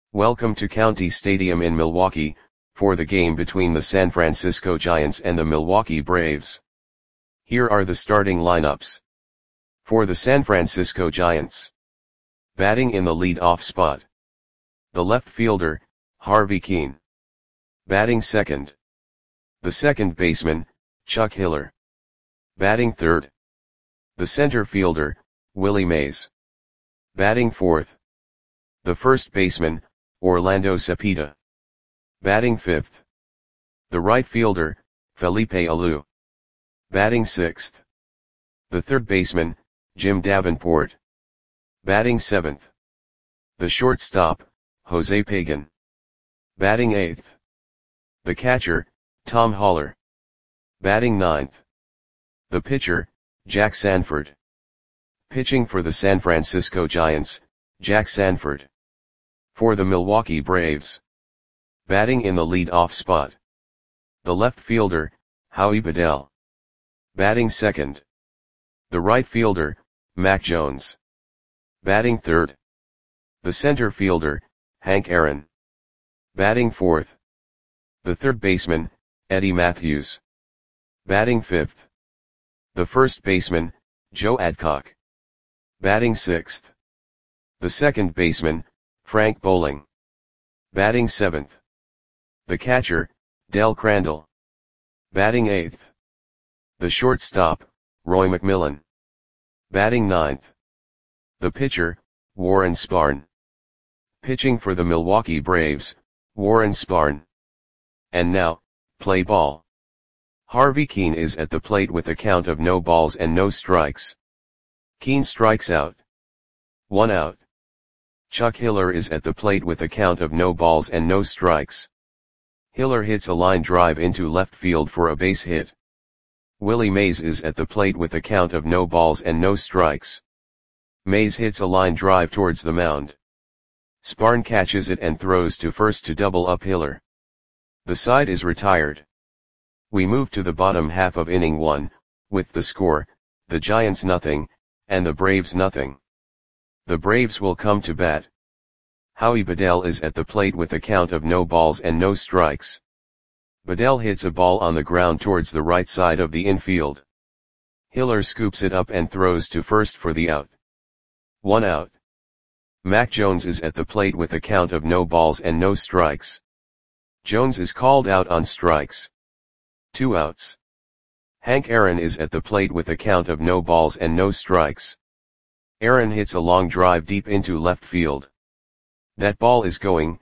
Welcome to County Stadium in Milwaukee, for the game between the San Francisco Giants and the Milwaukee Braves. Here are the starting lineups. For the San Francisco Giants. Batting in the lead-off spot. The left fielder, Harvey Kuenn. Batting second. The second baseman, Chuck Hiller. Batting third. The center fielder, Willie Mays. Batting fourth. The first baseman, Orlando Cepeda. Batting fifth. The right fielder, Felipe Alou. Batting sixth. The third baseman, Jim Davenport. Batting seventh. The shortstop, Jose Pagan. Batting eighth. The catcher, Tom Haller. Batting ninth. The pitcher, Jack Sanford. Pitching for the San Francisco Giants, Jack Sanford. For the Milwaukee Braves. Batting in the lead-off spot. The left fielder, Howie Bedell. Batting second. The right fielder, Mac Jones. Batting third. The center fielder, Hank Aaron. Batting fourth. The third baseman, Eddie Mathews. Batting fifth. The first baseman, Joe Adcock. Batting sixth. The second baseman, Frank Bowling. Batting seventh. The catcher, Del Crandall. Batting eighth. The shortstop, Roy McMillan. Batting ninth. The pitcher, Warren Spahn. Pitching for the Milwaukee Braves, Warren Spahn. And now, play ball. Harvey Kuenn is at the plate with a count of no balls and no strikes. Kuenn strikes out. 1 out. Chuck Hiller is at the plate with a count of no balls and no strikes. Hiller hits a line drive into left field for a base hit. Willie Mays is at the plate with a count of no balls and no strikes. Mays hits a line drive towards the mound. Spahn catches it and throws to first to double up Hiller. The side is retired. We move to the bottom half of inning 1, with the score, the Giants nothing, and the Braves nothing. The Braves will come to bat. Howie Bedell is at the plate with a count of no balls and no strikes. Bedell hits a ball on the ground towards the right side of the infield. Hiller scoops it up and throws to first for the out. 1 out. Mac Jones is at the plate with a count of no balls and no strikes. Jones is called out on strikes. 2 outs. Hank Aaron is at the plate with a count of no balls and no strikes. Aaron hits a long drive deep into left field. That ball is gone.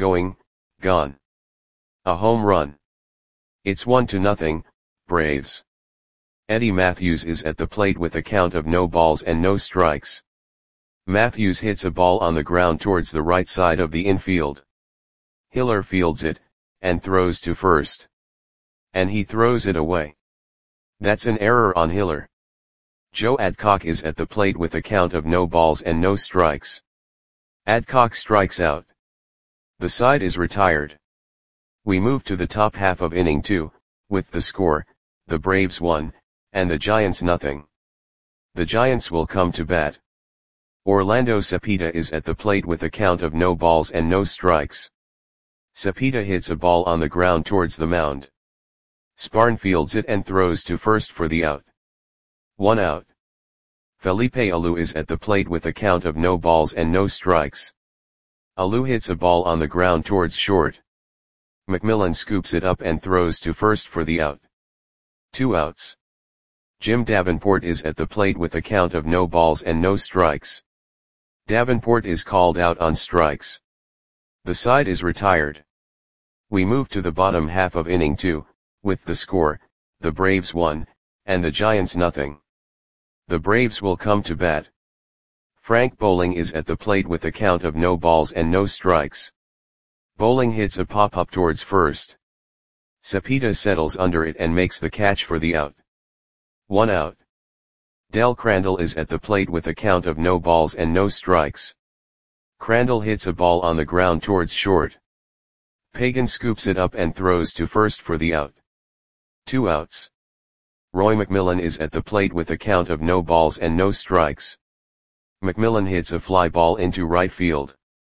A home run. It's 1-0, Braves. Eddie Mathews is at the plate with a count of no balls and no strikes. Mathews hits a ball on the ground towards the right side of the infield. Hiller fields it, and throws to first. And he throws it away. That's an error on Hiller. Joe Adcock is at the plate with a count of no balls and no strikes. Adcock strikes out. The side is retired. We move to the top half of inning 2, with the score, the Braves 1, and the Giants nothing. The Giants will come to bat. Orlando Cepeda is at the plate with a count of no balls and no strikes. Cepeda hits a ball on the ground towards the mound. Spahn fields it and throws to first for the out. 1 out. Felipe Alou is at the plate with a count of no balls and no strikes. Alou hits a ball on the ground towards short. McMillan scoops it up and throws to first for the out. 2 outs. Jim Davenport is at the plate with a count of no balls and no strikes. Davenport is called out on strikes. The side is retired. We move to the bottom half of inning 2, with the score, the Braves 1, and the Giants nothing. The Braves will come to bat. Frank Bowling is at the plate with a count of no balls and no strikes. Bowling hits a pop-up towards first. Cepeda settles under it and makes the catch for the out. 1 out. Del Crandall is at the plate with a count of no balls and no strikes. Crandall hits a ball on the ground towards short. Pagan scoops it up and throws to first for the out. 2 outs. Roy McMillan is at the plate with a count of no balls and no strikes. McMillan hits a fly ball into right field.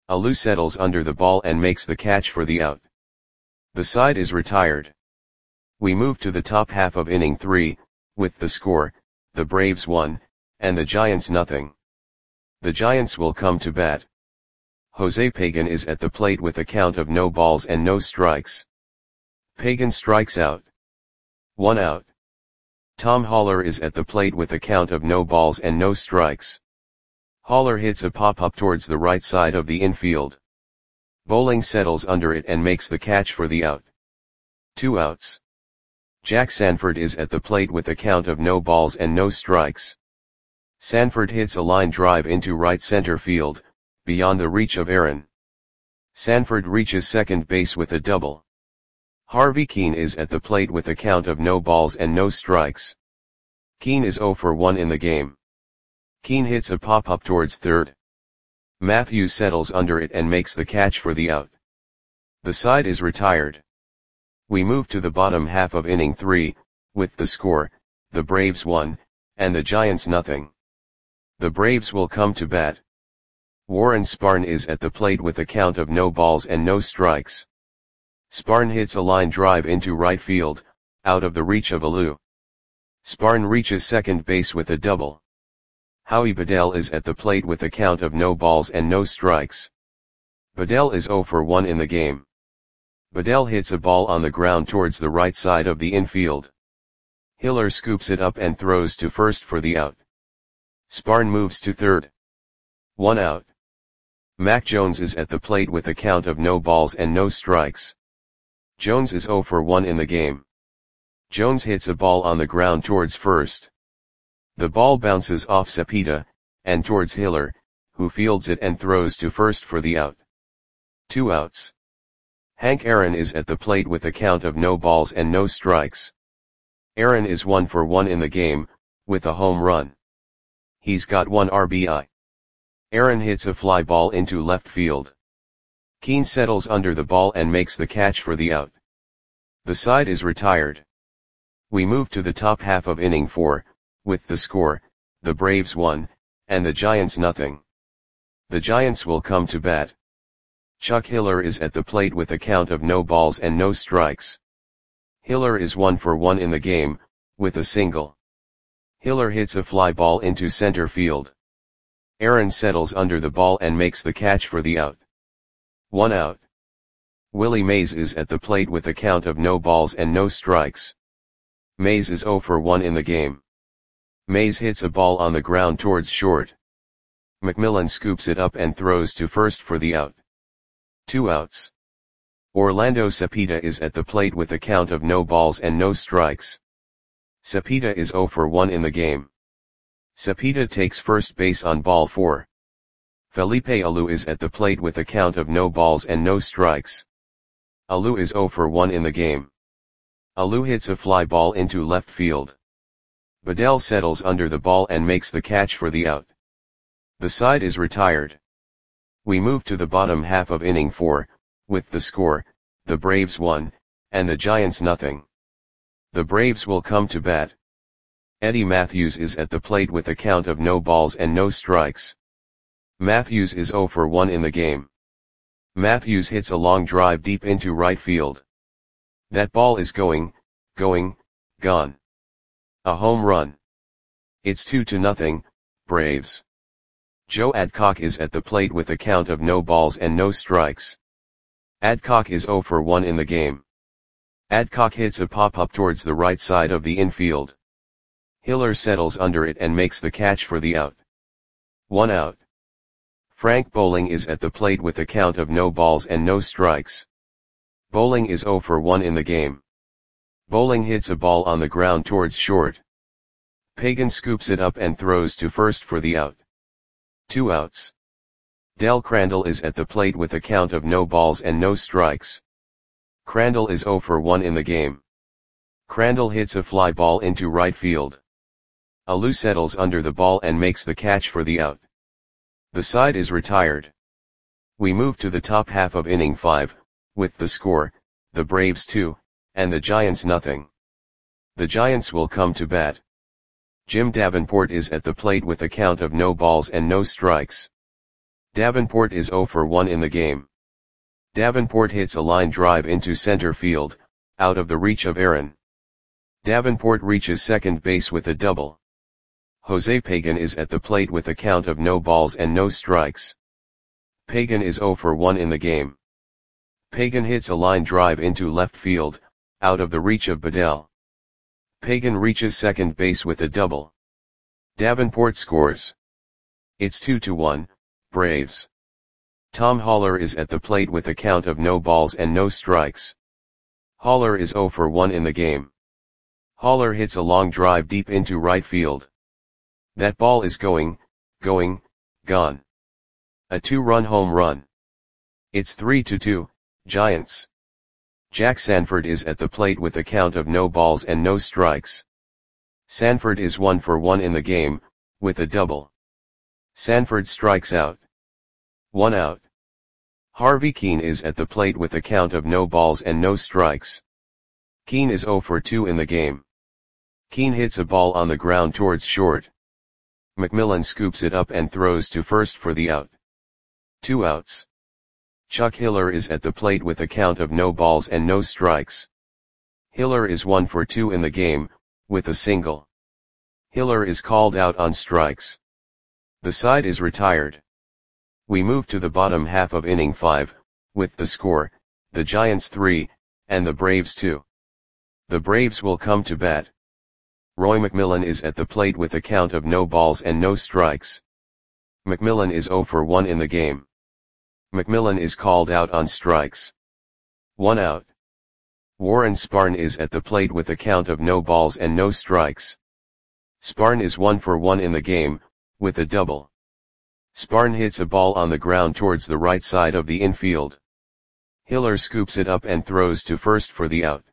Alou settles under the ball and makes the catch for the out. The side is retired. We move to the top half of inning 3, with the score, the Braves 1, and the Giants nothing. The Giants will come to bat. Jose Pagan is at the plate with a count of no balls and no strikes. Pagan strikes out. 1 out. Tom Haller is at the plate with a count of no balls and no strikes. Haller hits a pop-up towards the right side of the infield. Bowling settles under it and makes the catch for the out. 2 outs. Jack Sanford is at the plate with a count of no balls and no strikes. Sanford hits a line drive into right center field, beyond the reach of Aaron. Sanford reaches second base with a double. Harvey Keene is at the plate with a count of no balls and no strikes. Keene is 0 for 1 in the game. Keene hits a pop-up towards third. Matthews settles under it and makes the catch for the out. The side is retired. We move to the bottom half of inning 3, with the score, the Braves 1, and the Giants nothing. The Braves will come to bat. Warren Spahn is at the plate with a count of no balls and no strikes. Spahn hits a line drive into right field, out of the reach of Alou. Spahn reaches second base with a double. Howie Bedell is at the plate with a count of no balls and no strikes. Bedell is 0 for 1 in the game. Bedell hits a ball on the ground towards the right side of the infield. Hiller scoops it up and throws to first for the out. Spahn moves to third. 1 out. Mac Jones is at the plate with a count of no balls and no strikes. Jones is 0 for 1 in the game. Jones hits a ball on the ground towards first. The ball bounces off Cepeda, and towards Hiller, who fields it and throws to first for the out. 2 outs. Hank Aaron is at the plate with a count of no balls and no strikes. Aaron is 1 for 1 in the game, with a home run. He's got 1 RBI. Aaron hits a fly ball into left field. Keene settles under the ball and makes the catch for the out. The side is retired. We move to the top half of inning 4, with the score, the Braves 1, and the Giants nothing. The Giants will come to bat. Chuck Hiller is at the plate with a count of no balls and no strikes. Hiller is 1 for 1 in the game, with a single. Hiller hits a fly ball into center field. Aaron settles under the ball and makes the catch for the out. 1 out. Willie Mays is at the plate with a count of no balls and no strikes. Mays is 0 for 1 in the game. Mays hits a ball on the ground towards short. McMillan scoops it up and throws to first for the out. 2 outs. Orlando Cepeda is at the plate with a count of no balls and no strikes. Cepeda is 0 for 1 in the game. Cepeda takes first base on ball 4. Felipe Alou is at the plate with a count of no balls and no strikes. Alou is 0 for 1 in the game. Alou hits a fly ball into left field. Bedell settles under the ball and makes the catch for the out. The side is retired. We move to the bottom half of inning 4, with the score, the Braves 1, and the Giants nothing. The Braves will come to bat. Eddie Matthews is at the plate with a count of no balls and no strikes. Matthews is 0 for 1 in the game. Matthews hits a long drive deep into right field. That ball is gone. A home run. It's 2-0, Braves. Joe Adcock is at the plate with a count of no balls and no strikes. Adcock is 0 for 1 in the game. Adcock hits a pop-up towards the right side of the infield. Hiller settles under it and makes the catch for the out. 1 out. Frank Bowling is at the plate with a count of no balls and no strikes. Bowling is 0 for 1 in the game. Bowling hits a ball on the ground towards short. Pagan scoops it up and throws to first for the out. 2 outs. Del Crandall is at the plate with a count of no balls and no strikes. Crandall is 0 for 1 in the game. Crandall hits a fly ball into right field. Alou settles under the ball and makes the catch for the out. The side is retired. We move to the top half of inning 5, with the score, the Braves 2, and the Giants nothing. The Giants will come to bat. Jim Davenport is at the plate with a count of no balls and no strikes. Davenport is 0 for 1 in the game. Davenport hits a line drive into center field, out of the reach of Aaron. Davenport reaches second base with a double. Jose Pagan is at the plate with a count of no balls and no strikes. Pagan is 0 for 1 in the game. Pagan hits a line drive into left field, out of the reach of Bedell. Pagan reaches second base with a double. Davenport scores. It's 2-1, Braves. Tom Haller is at the plate with a count of no balls and no strikes. Haller is 0 for 1 in the game. Haller hits a long drive deep into right field. That ball is gone. A 2-run home run. It's 3-2, Giants. Jack Sanford is at the plate with a count of no balls and no strikes. Sanford is 1 for 1 in the game, with a double. Sanford strikes out. 1 out. Harvey Keene is at the plate with a count of no balls and no strikes. Keene is 0 for 2 in the game. Keene hits a ball on the ground towards short. McMillan scoops it up and throws to first for the out. 2 outs. Chuck Hiller is at the plate with a count of no balls and no strikes. Hiller is 1 for 2 in the game, with a single. Hiller is called out on strikes. The side is retired. We move to the bottom half of inning 5, with the score, the Giants 3, and the Braves 2. The Braves will come to bat. Roy McMillan is at the plate with a count of no balls and no strikes. McMillan is 0 for 1 in the game. McMillan is called out on strikes. 1 out. Warren Sparn is at the plate with a count of no balls and no strikes. Sparn is 1 for 1 in the game, with a double. Sparn hits a ball on the ground towards the right side of the infield. Hiller scoops it up and throws to first for the out.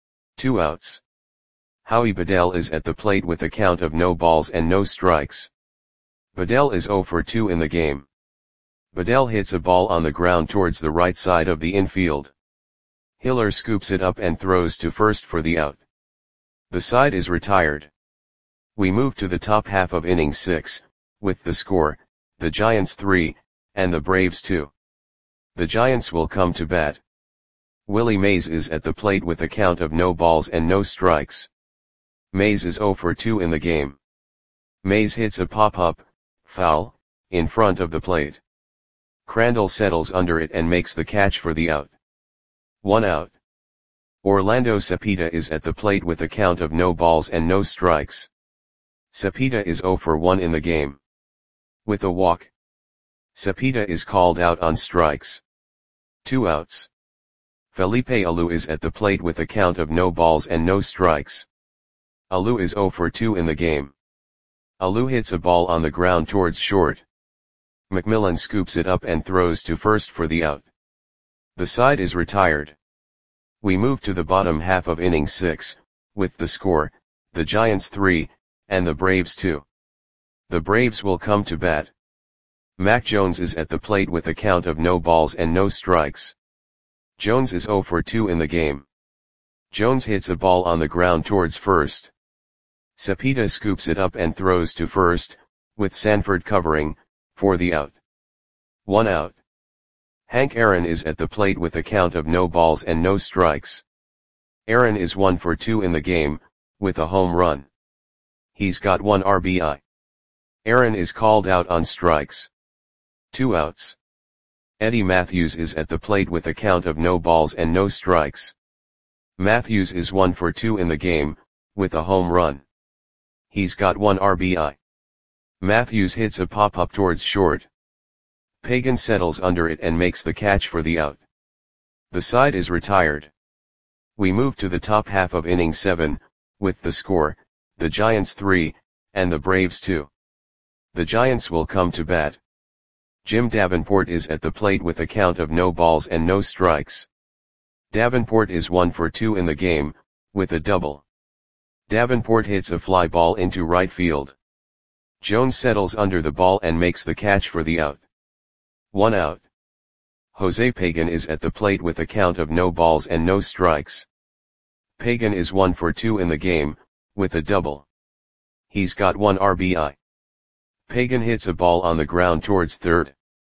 2 outs. Howie Bedell is at the plate with a count of no balls and no strikes. Bedell is 0 for 2 in the game. Bedell hits a ball on the ground towards the right side of the infield. Hiller scoops it up and throws to first for the out. The side is retired. We move to the top half of inning 6, with the score, the Giants 3, and the Braves 2. The Giants will come to bat. Willie Mays is at the plate with a count of no balls and no strikes. Mays is 0 for 2 in the game. Mays hits a pop-up, foul, in front of the plate. Crandall settles under it and makes the catch for the out. 1 out. Orlando Cepeda is at the plate with a count of no balls and no strikes. Cepeda is 0 for 1 in the game. With a walk. Cepeda is called out on strikes. 2 outs. Felipe Alou is at the plate with a count of no balls and no strikes. Alou is 0 for 2 in the game. Alou hits a ball on the ground towards short. McMillan scoops it up and throws to first for the out. The side is retired. We move to the bottom half of inning 6, with the score, the Giants 3, and the Braves 2. The Braves will come to bat. Mac Jones is at the plate with a count of no balls and no strikes. Jones is 0 for 2 in the game. Jones hits a ball on the ground towards first. Cepeda scoops it up and throws to first, with Sanford covering, for the out. 1 out. Hank Aaron is at the plate with a count of no balls and no strikes. Aaron is 1 for 2 in the game, with a home run. He's got 1 RBI. Aaron is called out on strikes. 2 outs. Eddie Matthews is at the plate with a count of no balls and no strikes. Matthews is 1 for 2 in the game, with a home run. He's got 1 RBI. Matthews hits a pop-up towards short. Pagan settles under it and makes the catch for the out. The side is retired. We move to the top half of inning 7, with the score, the Giants 3, and the Braves 2. The Giants will come to bat. Jim Davenport is at the plate with a count of no balls and no strikes. Davenport is 1 for 2 in the game, with a double. Davenport hits a fly ball into right field. Jones settles under the ball and makes the catch for the out. 1 out. Jose Pagan is at the plate with a count of no balls and no strikes. Pagan is 1 for 2 in the game, with a double. He's got 1 RBI. Pagan hits a ball on the ground towards third.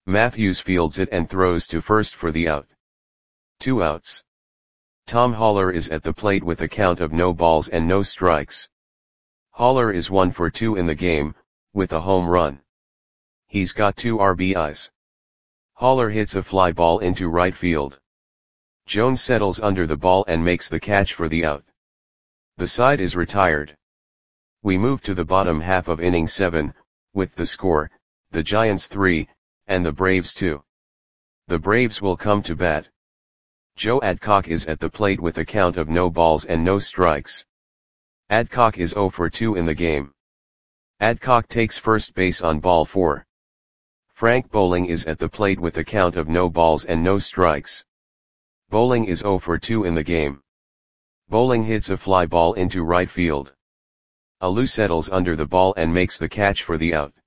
Matthews fields it and throws to first for the out. 2 outs. Tom Haller is at the plate with a count of no balls and no strikes. Haller is 1 for 2 in the game, with a home run. He's got 2 RBIs. Haller hits a fly ball into right field. Jones settles under the ball and makes the catch for the out. The side is retired. We move to the bottom half of inning 7, with the score, the Giants 3, and the Braves 2. The Braves will come to bat. Joe Adcock is at the plate with a count of no balls and no strikes. Adcock is 0 for 2 in the game. Adcock takes first base on ball 4. Frank Bowling is at the plate with a count of no balls and no strikes. Bowling is 0 for 2 in the game. Bowling hits a fly ball into right field. Alou settles under the ball and makes the catch for the out.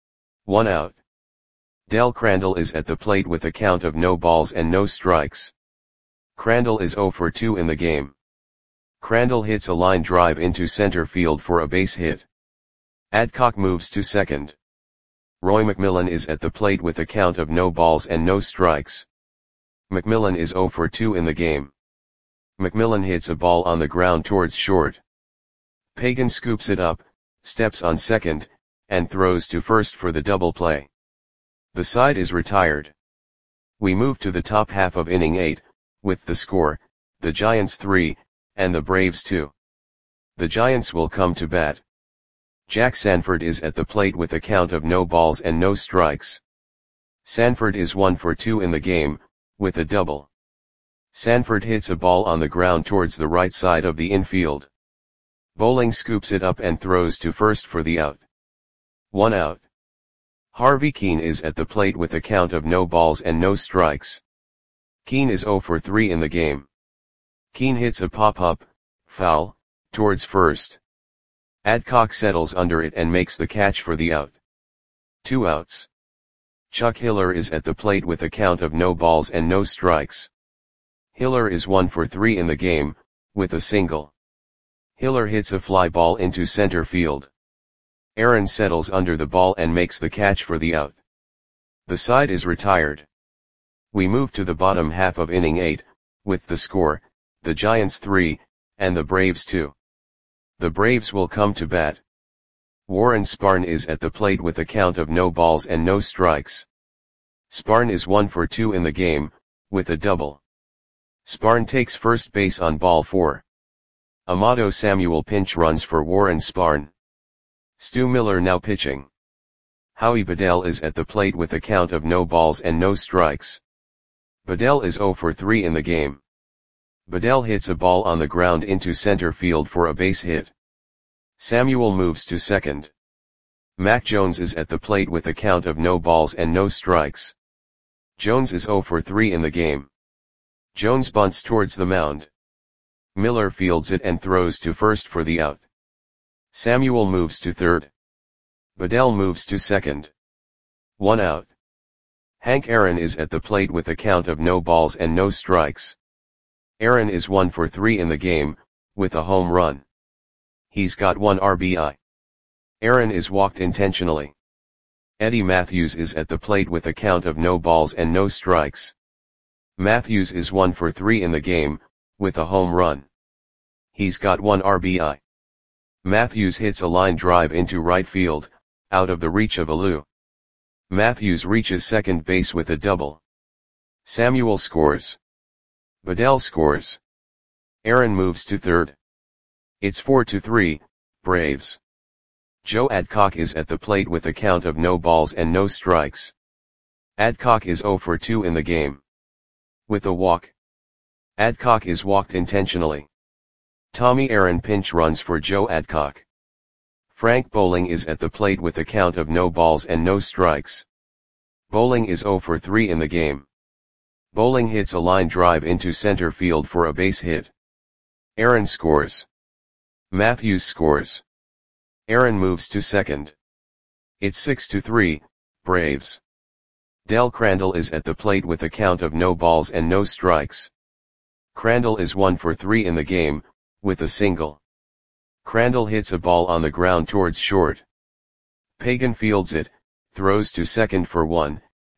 1 out. Del Crandall is at the plate with a count of no balls and no strikes. Crandall is 0 for 2 in the game. Crandall hits a line drive into center field for a base hit. Adcock moves to second. Roy McMillan is at the plate with a count of no balls and no strikes. McMillan is 0 for 2 in the game. McMillan hits a ball on the ground towards short. Pagan scoops it up, steps on second, and throws to first for the double play. The side is retired. We move to the top half of inning 8, with the score, the Giants 3, and the Braves 2. The Giants will come to bat. Jack Sanford is at the plate with a count of no balls and no strikes. Sanford is 1 for 2 in the game, with a double. Sanford hits a ball on the ground towards the right side of the infield. Bowling scoops it up and throws to first for the out. 1 out. Harvey Keene is at the plate with a count of no balls and no strikes. Keene is 0 for 3 in the game. Keene hits a pop-up, foul, towards first. Adcock settles under it and makes the catch for the out. 2 outs. Chuck Hiller is at the plate with a count of no balls and no strikes. Hiller is 1 for 3 in the game, with a single. Hiller hits a fly ball into center field. Aaron settles under the ball and makes the catch for the out. The side is retired. We move to the bottom half of inning 8, with the score, the Giants 3, and the Braves 2. The Braves will come to bat. Warren Spahn is at the plate with a count of no balls and no strikes. Spahn is 1 for 2 in the game, with a double. Spahn takes first base on ball 4. Amato Samuel pinch runs for Warren Spahn. Stu Miller now pitching. Howie Bedell is at the plate with a count of no balls and no strikes. Bedell is 0 for 3 in the game. Bedell hits a ball on the ground into center field for a base hit. Samuel moves to second. Mac Jones is at the plate with a count of no balls and no strikes. Jones is 0 for 3 in the game. Jones bunts towards the mound. Miller fields it and throws to first for the out. Samuel moves to third. Bedell moves to second. 1 out. Hank Aaron is at the plate with a count of no balls and no strikes. Aaron is 1 for 3 in the game, with a home run. He's got 1 RBI. Aaron is walked intentionally. Eddie Matthews is at the plate with a count of no balls and no strikes. Matthews is 1 for 3 in the game, with a home run. He's got 1 RBI. Matthews hits a line drive into right field, out of the reach of Alou. Matthews reaches second base with a double. Samuel scores. Bedell scores. Aaron moves to third. It's 4-3, Braves. Joe Adcock is at the plate with a count of no balls and no strikes. Adcock is 0 for 2 in the game. With a walk. Adcock is walked intentionally. Tommy Aaron pinch runs for Joe Adcock. Frank Bowling is at the plate with a count of no balls and no strikes. Bowling is 0 for 3 in the game. Bowling hits a line drive into center field for a base hit. Aaron scores. Matthews scores. Aaron moves to second. It's 6-3, Braves. Del Crandall is at the plate with a count of no balls and no strikes. Crandall is 1 for 3 in the game, with a single. Crandall hits a ball on the ground towards short. Pagan fields it, throws to second for 1,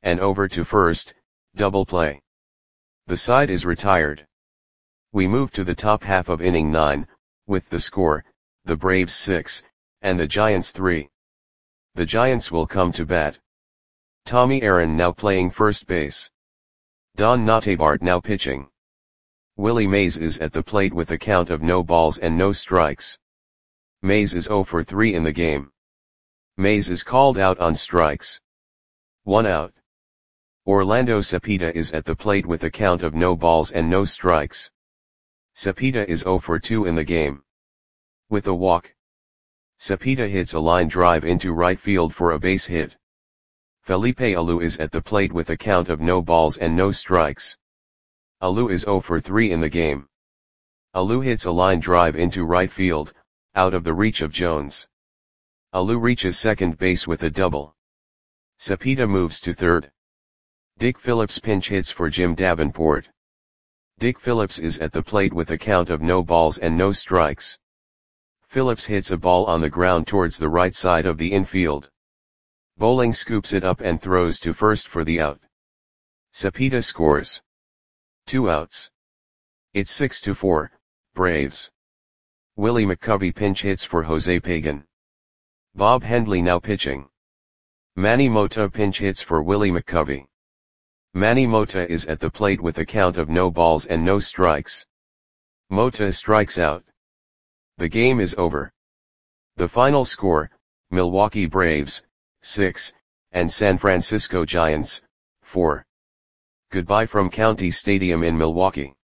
and over to first, double play. The side is retired. We move to the top half of inning 9, with the score, the Braves 6, and the Giants 3. The Giants will come to bat. Tommy Aaron now playing first base. Don Notabart now pitching. Willie Mays is at the plate with a count of no balls and no strikes. Mays is 0 for 3 in the game. Mays is called out on strikes. 1 out. Orlando Cepeda is at the plate with a count of no balls and no strikes. Cepeda is 0 for 2 in the game. With a walk. Cepeda hits a line drive into right field for a base hit. Felipe Alou is at the plate with a count of no balls and no strikes. Alou is 0 for 3 in the game. Alou hits a line drive into right field, out of the reach of Jones. Alou reaches second base with a double. Cepeda moves to third. Dick Phillips pinch hits for Jim Davenport. Dick Phillips is at the plate with a count of no balls and no strikes. Phillips hits a ball on the ground towards the right side of the infield. Bowling scoops it up and throws to first for the out. Cepeda scores. 2 outs. It's 6-4, Braves. Willie McCovey pinch hits for Jose Pagan. Bob Hendley now pitching. Manny Mota pinch hits for Willie McCovey. Manny Mota is at the plate with a count of no balls and no strikes. Mota strikes out. The game is over. The final score, Milwaukee Braves, 6, and San Francisco Giants, 4. Goodbye from County Stadium in Milwaukee.